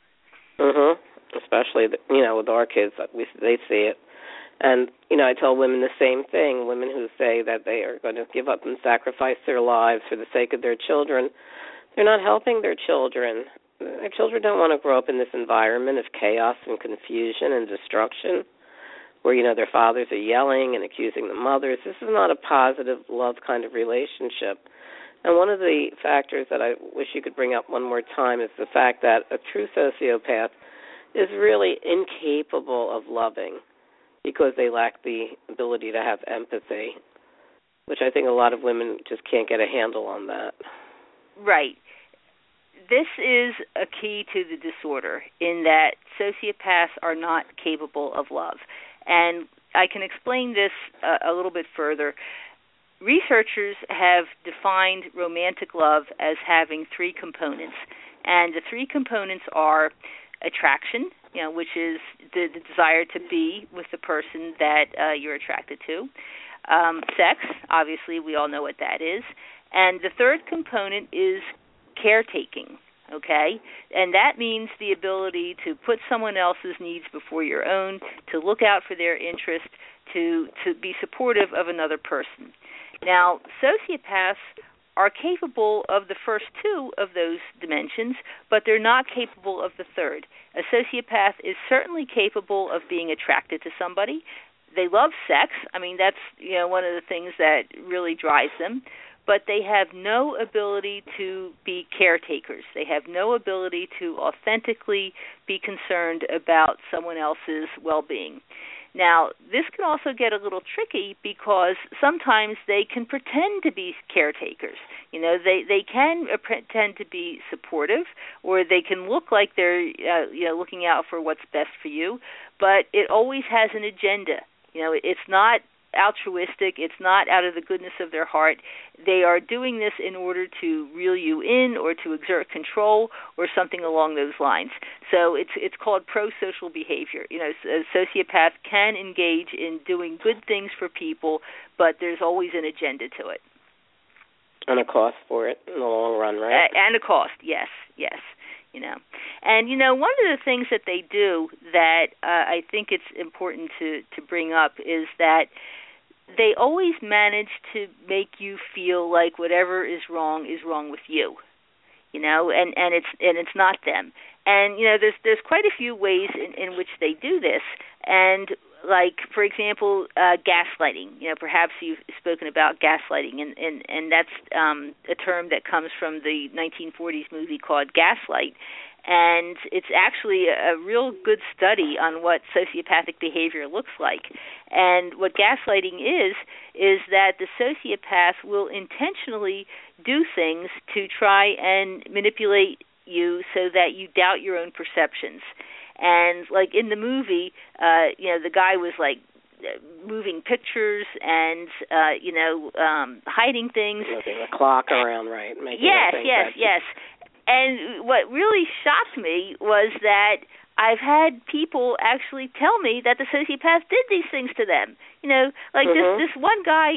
Especially, you know, with our kids, they see it. And, you know, I tell women the same thing, women who say that they are going to give up and sacrifice their lives for the sake of their children. They're not helping their children. Their children don't want to grow up in this environment of chaos and confusion and destruction where, you know, their fathers are yelling and accusing the mothers. This is not a positive love kind of relationship. And one of the factors that I wish you could bring up one more time is the fact that a true sociopath is really incapable of loving because they lack the ability to have empathy, which I think a lot of women just can't get a handle on that. Right. This is a key to the disorder in that sociopaths are not capable of love. And I can explain this a little bit further. Researchers have defined romantic love as having three components, and the three components are attraction, you know, which is the desire to be with the person that you're attracted to. Sex, obviously, we all know what that is. And the third component is caretaking, okay? And that means the ability to put someone else's needs before your own, to look out for their interest, to be supportive of another person. Now, sociopaths are capable of the first two of those dimensions, but they're not capable of the third. A sociopath is certainly capable of being attracted to somebody. They love sex. I mean, that's, you know, one of the things that really drives them. But they have no ability to be caretakers. They have no ability to authentically be concerned about someone else's well-being. Now, this can also get a little tricky because sometimes they can pretend to be caretakers. You know, they can pretend to be supportive, or they can look like they're looking out for what's best for you, but it always has an agenda. You know, it's not altruistic. It's not out of the goodness of their heart. They are doing this in order to reel you in or to exert control or something along those lines. So it's called pro-social behavior. You know, a sociopath can engage in doing good things for people, but there's always an agenda to it. And a cost for it in the long run, right? And a cost, yes. You know, and you know, one of the things that they do that I think it's important to bring up is that they always manage to make you feel like whatever is wrong with you. You know, and it's not them. And you know, there's quite a few ways in which they do this. And like, for example, gaslighting. You know, perhaps you've spoken about gaslighting, and that's a term that comes from the 1940s movie called Gaslight. And it's actually a real good study on what sociopathic behavior looks like. And what gaslighting is that the sociopath will intentionally do things to try and manipulate you so that you doubt your own perceptions. And like in the movie, you know, the guy was like moving pictures and hiding things. Moving a clock around, right? Yes. And what really shocked me was that I've had people actually tell me that the sociopath did these things to them. Like this one guy,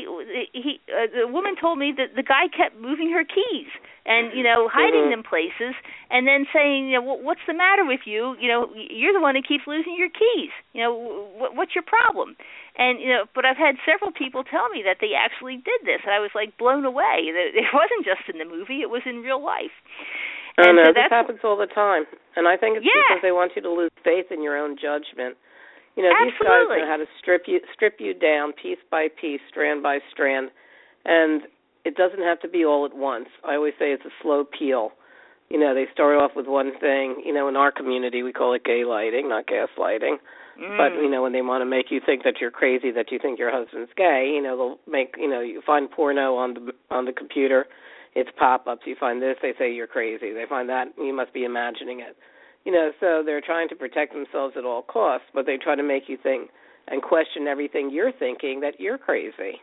the woman told me that the guy kept moving her keys and, hiding them places and then saying, what's the matter with you? You're the one who keeps losing your keys. What's your problem? And, but I've had several people tell me that they actually did this. And I was like blown away. It wasn't just in the movie, it was in real life. I know, this happens all the time. And I think it's because they want you to lose faith in your own judgment. These guys know how to strip you down piece by piece, strand by strand, and it doesn't have to be all at once. I always say it's a slow peel. They start off with one thing. In our community we call it gay lighting, not gaslighting. But, when they want to make you think that you're crazy, that you think your husband's gay, they'll make, you find porno on the computer. It's pop-ups. You find this, they say you're crazy. They find that, you must be imagining it. So they're trying to protect themselves at all costs, but they try to make you think and question everything you're thinking that you're crazy.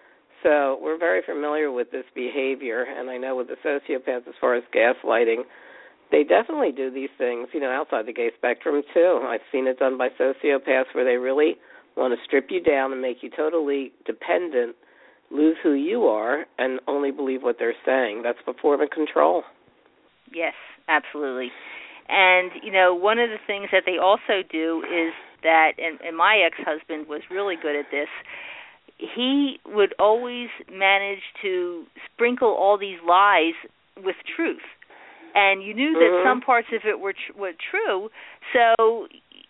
So we're very familiar with this behavior, and I know with the sociopaths as far as gaslighting, they definitely do these things, outside the gay spectrum too. I've seen it done by sociopaths where they really want to strip you down and make you totally dependent, lose who you are, and only believe what they're saying. That's a form of control. Yes, absolutely. And, one of the things that they also do is that, and my ex-husband was really good at this, he would always manage to sprinkle all these lies with truth. And you knew that some parts of it were true, so,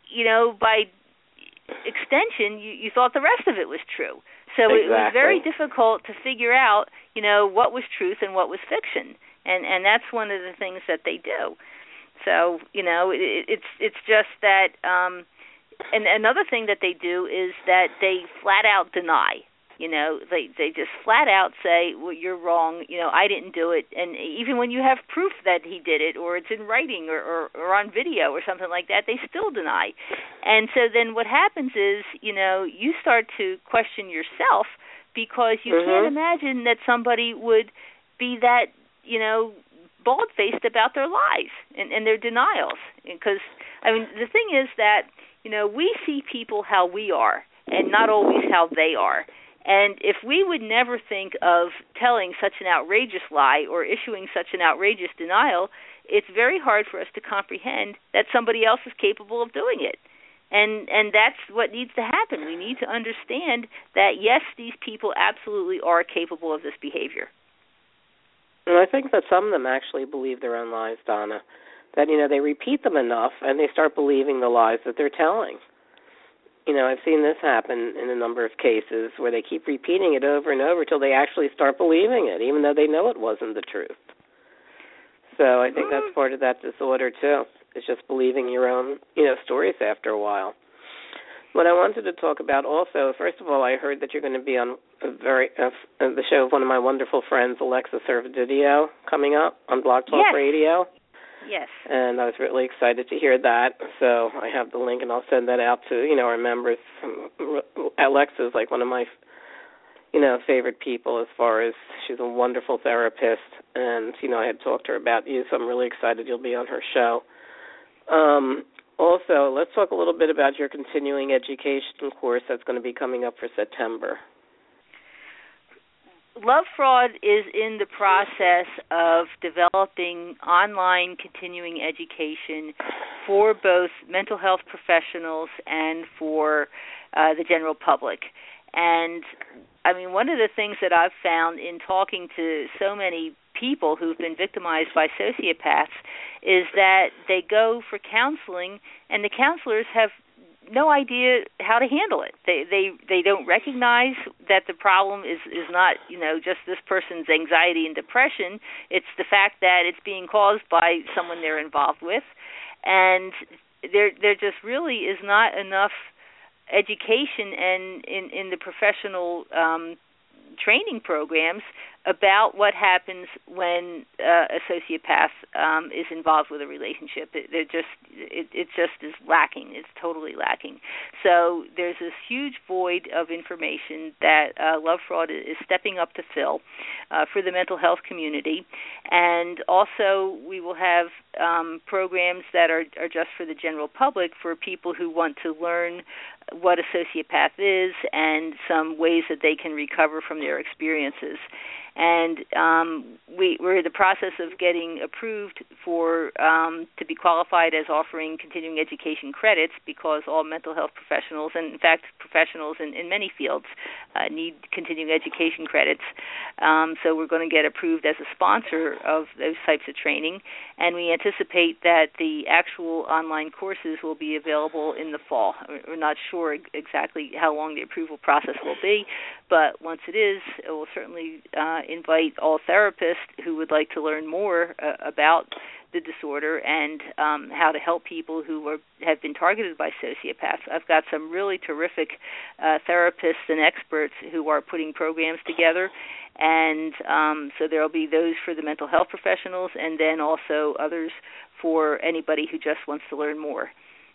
by extension, you thought the rest of it was true. So exactly. It was very difficult to figure out, what was truth and what was fiction. And that's one of the things that they do. So, it's just that, and another thing that they do is that they flat out deny. They just flat out say, well, you're wrong, I didn't do it. And even when you have proof that he did it, or it's in writing or on video or something like that, they still deny. And so then what happens is, you start to question yourself because you can't imagine that somebody would be that, bald-faced about their lies and their denials. Because, the thing is that, we see people how we are and not always how they are. And if we would never think of telling such an outrageous lie or issuing such an outrageous denial, it's very hard for us to comprehend that somebody else is capable of doing it. And that's what needs to happen. We need to understand that, yes, these people absolutely are capable of this behavior. And I think that some of them actually believe their own lies, Donna, that, they repeat them enough and they start believing the lies that they're telling. I've seen this happen in a number of cases where they keep repeating it over and over until they actually start believing it, even though they know it wasn't the truth. So I think that's part of that disorder, too. It's just believing your own, stories after a while. What I wanted to talk about also, first of all, I heard that you're going to be on the show of one of my wonderful friends, Alexa Servideo, coming up on Blog Talk Radio. Yes. And I was really excited to hear that. So I have the link, and I'll send that out to, our members. Alexa is like one of my, favorite people as far as she's a wonderful therapist. And, I had talked to her about you, so I'm really excited you'll be on her show. Also, let's talk a little bit about your continuing education course that's going to be coming up for September. Love Fraud is in the process of developing online continuing education for both mental health professionals and for the general public. And, one of the things that I've found in talking to so many people who've been victimized by sociopaths is that they go for counseling, and the counselors have no idea how to handle it. They don't recognize that the problem is not, just this person's anxiety and depression. It's the fact that it's being caused by someone they're involved with. And there just really is not enough education and in the professional training programs about what happens when a sociopath is involved with a relationship. It just is lacking. It's totally lacking. So there's this huge void of information that Love Fraud is stepping up to fill for the mental health community. And also we will have programs that are just for the general public, for people who want to learn what a sociopath is and some ways that they can recover from their experiences. And we're in the process of getting approved for to be qualified as offering continuing education credits, because all mental health professionals, and in fact professionals in many fields, need continuing education credits. So we're going to get approved as a sponsor of those types of training, and we anticipate that the actual online courses will be available in the fall. We're not sure exactly how long the approval process will be, but once it is, it will certainly invite all therapists who would like to learn more about the disorder and how to help people who have been targeted by sociopaths. I've got some really terrific therapists and experts who are putting programs together, and so there will be those for the mental health professionals, and then also others for anybody who just wants to learn more.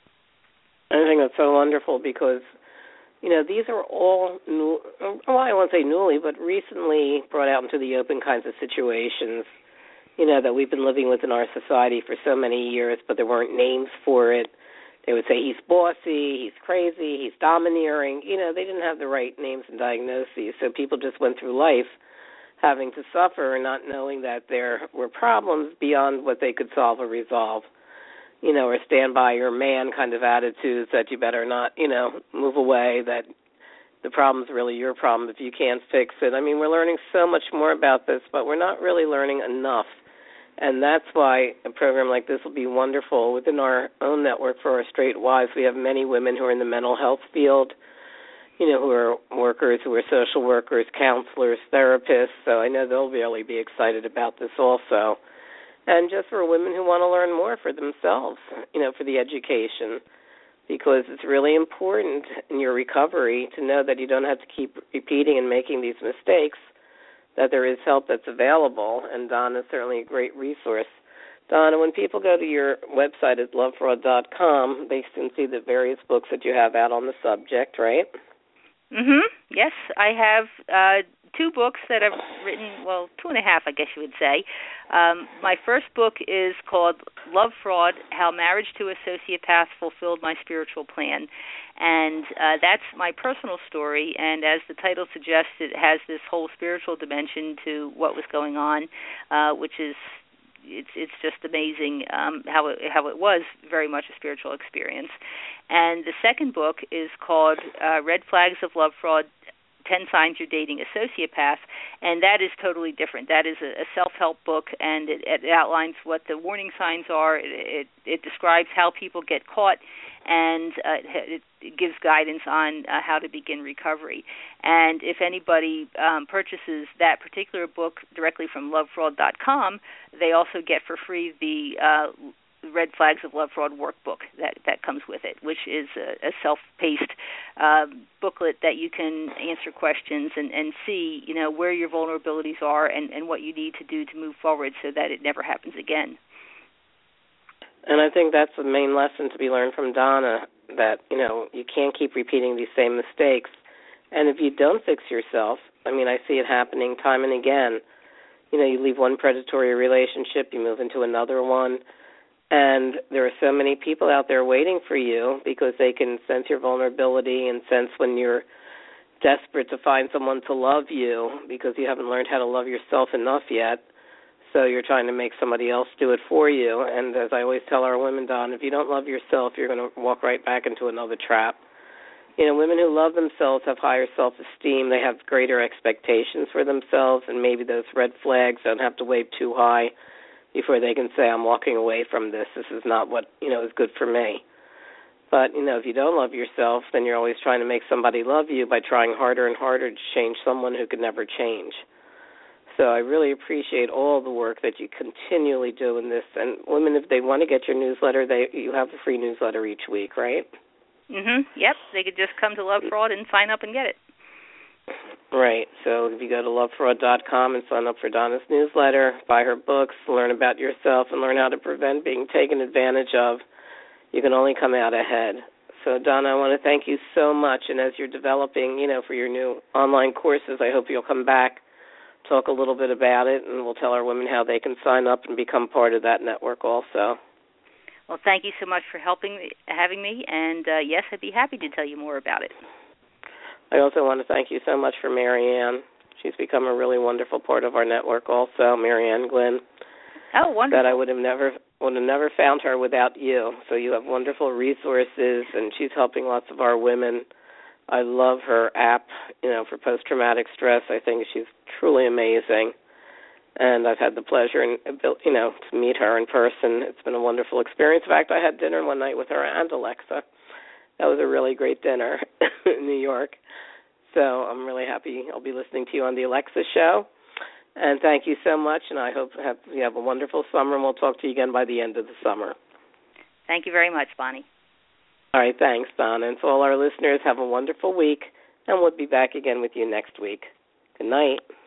I think that's so wonderful, because these are all new, well, I won't say newly, but recently brought out into the open kinds of situations, that we've been living with in our society for so many years, but there weren't names for it. They would say he's bossy, he's crazy, he's domineering. They didn't have the right names and diagnoses, so people just went through life having to suffer and not knowing that there were problems beyond what they could solve or resolve. Or stand by your man kind of attitudes that you better not, move away, that the problem's really your problem if you can't fix it. I mean, we're learning so much more about this, but we're not really learning enough. And that's why a program like this will be wonderful. Within our own network for our straight wives, we have many women who are in the mental health field, who are workers, who are social workers, counselors, therapists. So I know they'll really be excited about this also. And just for women who want to learn more for themselves, for the education, because it's really important in your recovery to know that you don't have to keep repeating and making these mistakes, that there is help that's available, and Donna is certainly a great resource. Donna, when people go to your website at lovefraud.com, they can see the various books that you have out on the subject, right? Yes, I have 2 books that I've written, well, 2.5, I guess you would say. My first book is called Love Fraud, How Marriage to a Sociopath Fulfilled My Spiritual Plan. And that's my personal story, and as the title suggests, it has this whole spiritual dimension to what was going on, which is it's just amazing how it was very much a spiritual experience. And the second book is called Red Flags of Love Fraud, 10 Signs You're Dating a Sociopath, and that is totally different. That is a self-help book, and it outlines what the warning signs are. It describes how people get caught, and it gives guidance on how to begin recovery. And if anybody purchases that particular book directly from lovefraud.com, they also get for free the Red Flags of Love Fraud workbook that comes with it, which is a self-paced booklet that you can answer questions and see, where your vulnerabilities are and what you need to do to move forward so that it never happens again. And I think that's the main lesson to be learned from Donna, that, you can't keep repeating these same mistakes. And if you don't fix yourself, I see it happening time and again. You leave one predatory relationship, you move into another one, and there are so many people out there waiting for you because they can sense your vulnerability and sense when you're desperate to find someone to love you because you haven't learned how to love yourself enough yet. So you're trying to make somebody else do it for you. And as I always tell our women, Don, if you don't love yourself, you're going to walk right back into another trap. Women who love themselves have higher self-esteem. They have greater expectations for themselves, and maybe those red flags don't have to wave too high before they can say, I'm walking away from this. This is not what, is good for me. But, if you don't love yourself, then you're always trying to make somebody love you by trying harder and harder to change someone who could never change. So I really appreciate all the work that you continually do in this. And women, if they want to get your newsletter, you have a free newsletter each week, right? Yep. They could just come to Love Fraud and sign up and get it. Right. So if you go to lovefraud.com and sign up for Donna's newsletter, buy her books, learn about yourself, and learn how to prevent being taken advantage of, you can only come out ahead. So, Donna, I want to thank you so much. And as you're developing, for your new online courses, I hope you'll come back, talk a little bit about it, and we'll tell our women how they can sign up and become part of that network also. Well, thank you so much for having me, and yes, I'd be happy to tell you more about it. I also want to thank you so much for Marianne. She's become a really wonderful part of our network also, Marianne Glynn. Oh, wonderful. That I would have never found her without you. So you have wonderful resources, and she's helping lots of our women. I love her app, for post-traumatic stress. I think she's truly amazing. And I've had the pleasure, to meet her in person. It's been a wonderful experience. In fact, I had dinner one night with her and Alexa. That was a really great dinner in New York. So I'm really happy I'll be listening to you on the Alexa show. And thank you so much, and I hope you have a wonderful summer, and we'll talk to you again by the end of the summer. Thank you very much, Bonnie. All right, thanks, Donna. And to all our listeners, have a wonderful week, and we'll be back again with you next week. Good night.